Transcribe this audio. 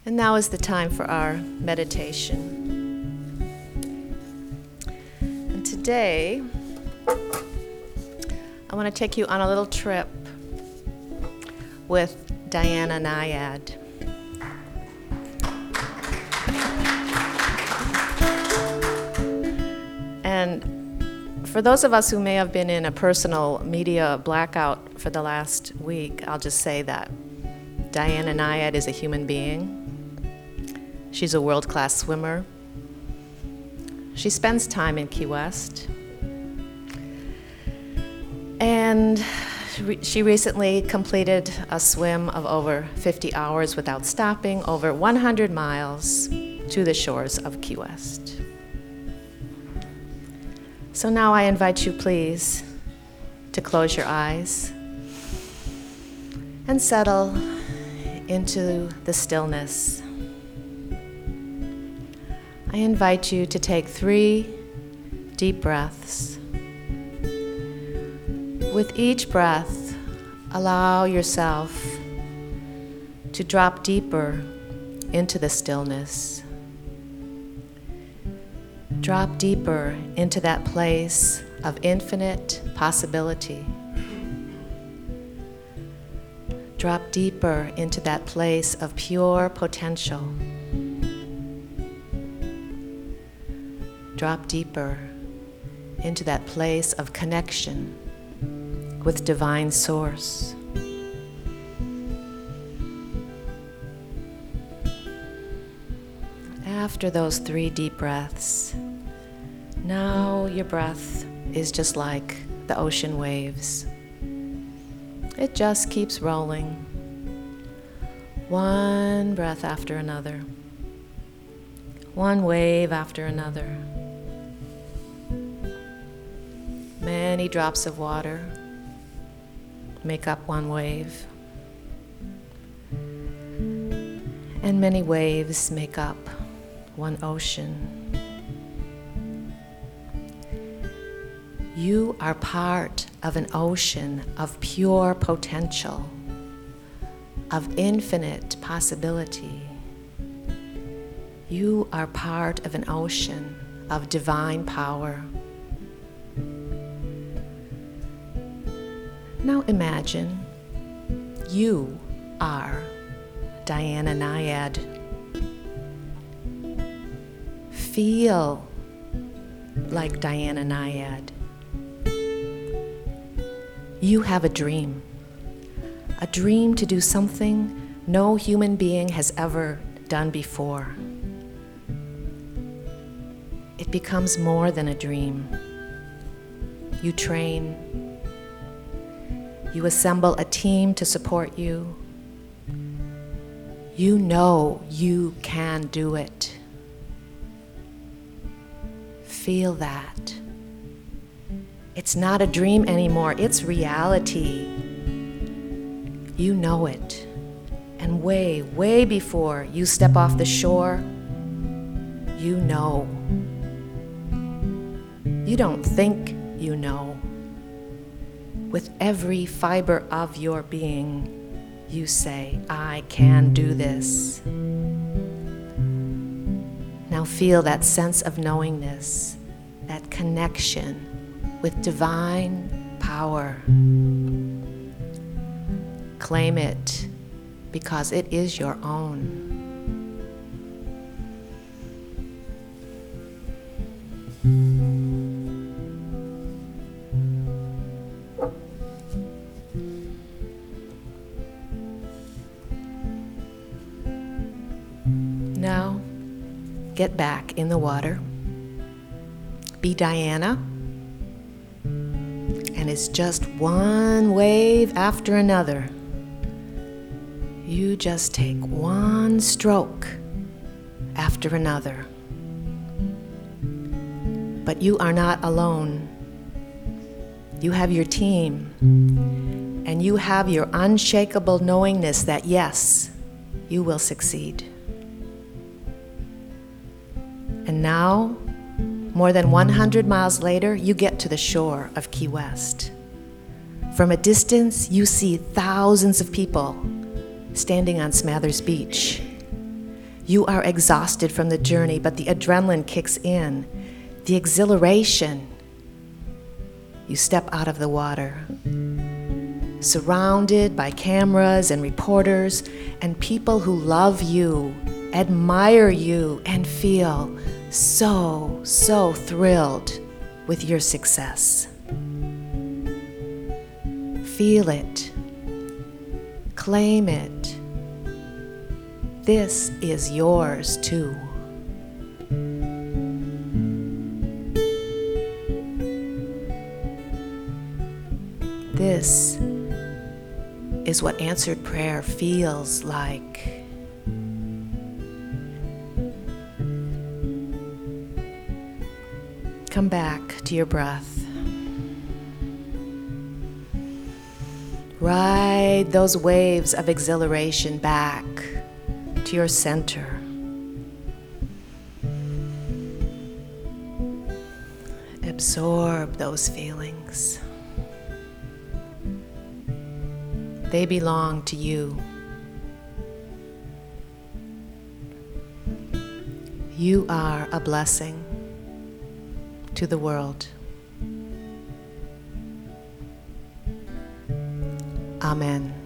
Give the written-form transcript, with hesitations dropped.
And now is the time for our meditation. And today, I want to take you on a little trip with Diana Nyad. And for those of us who may have been in a personal media blackout for the last week, I'll just say that Diana Nyad is a human being. She's a world-class swimmer. She spends time in Key West. And she recently completed a swim of over 50 hours without stopping, over 100 miles to the shores of Key West. So now I invite you, please, to close your eyes and settle into the stillness. I invite you to take 3 deep breaths. With each breath, allow yourself to drop deeper into the stillness. Drop deeper into that place of infinite possibility. Drop deeper into that place of pure potential. Drop deeper into that place of connection with Divine Source. After those 3 deep breaths, now your breath is just like the ocean waves. It just keeps rolling, one breath after another, one wave after another. Many drops of water make up one wave, and many waves make up one ocean. You are part of an ocean of pure potential, of infinite possibility. You are part of an ocean of divine power. Now imagine you are Diana Nyad. Feel like Diana Nyad. You have a dream to do something no human being has ever done before. It becomes more than a dream. You train. You assemble a team to support you. You know you can do it. Feel that. It's not a dream anymore, it's reality. You know it. And way, way before you step off the shore, you know. You don't think you know. With every fiber of your being, you say, I can do this. Now feel that sense of knowingness, that connection with divine power. Claim it because it is your own. Now, get back in the water. Be Diana. And it's just one wave after another. You just take one stroke after another. But you are not alone. You have your team. And you have your unshakable knowingness that yes, you will succeed. And now, more than 100 miles later, you get to the shore of Key West. From a distance, you see thousands of people standing on Smathers Beach. You are exhausted from the journey, but the adrenaline kicks in, the exhilaration. You step out of the water, surrounded by cameras and reporters and people who love you, admire you, and feel so thrilled with your success. Feel it. Claim it. This is yours too. This is what answered prayer feels like. Come back to your breath. Ride those waves of exhilaration back to your center. Absorb those feelings. They belong to you. You are a blessing to the world. Amen.